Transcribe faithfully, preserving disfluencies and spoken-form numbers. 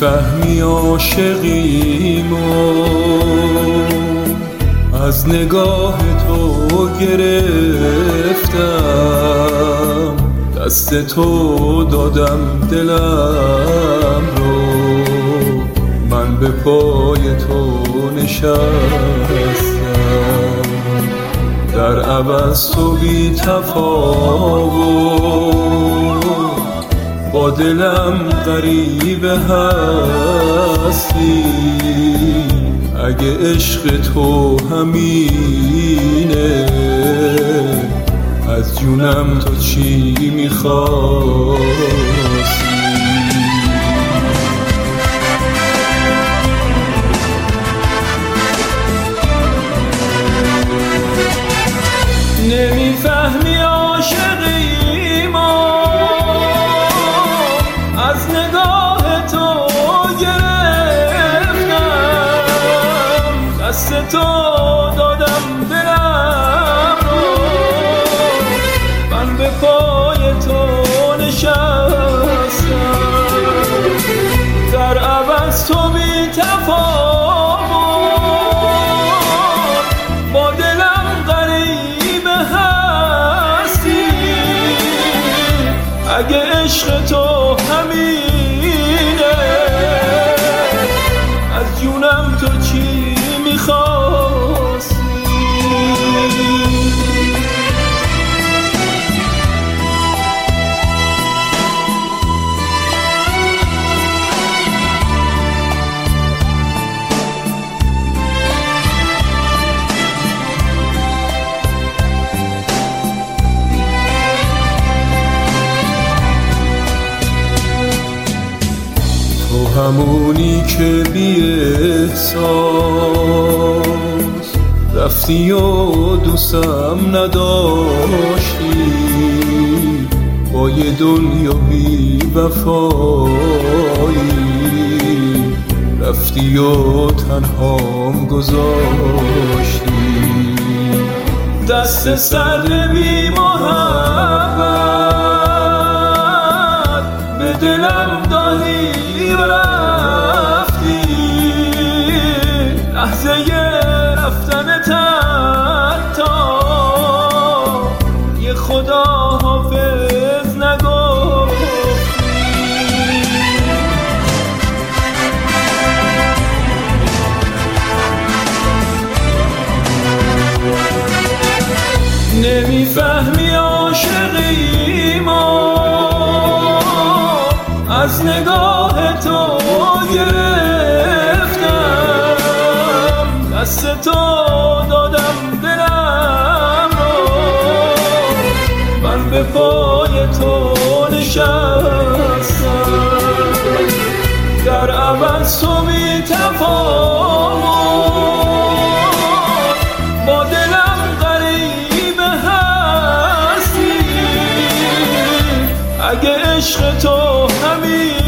نمیفهمی عاشقیمو، از نگاه تو گرفتم، دست تو دادم دلم رو، من به پای تو نشستم، در عوض تو بی تفاوت با دلم غریبه هستی. اگه عشق تو همینه، از جونم تو چی میخواستی؟ نمیفهمی عاشقیمو، از نگاه تو گرفتم، دست تو دادم دلم رو، من به پای تو نشستم، در عوض تو بی تفاوت با دلم غریبه هستی. اگه عشق تو همینه، از جونم تو چی میخواستی؟ همونی که بی احساس رفتی و دوستم نداشتی، با یه دنیا بی وفایی رفتی و تنهام گذاشتی. دست سرد بی محبت به دلم دادی و رفتی، لحظه رفتنت حتی یه خدا حافظ نگفتی. نمیفهمی عاشقیمو، از نگاه تو گرفتم، دست تو دادم دلم رو، من به پای تو نشستم، در عوض تو بی تفاوت با دلم غریبه هستی. اگه عشق تو همین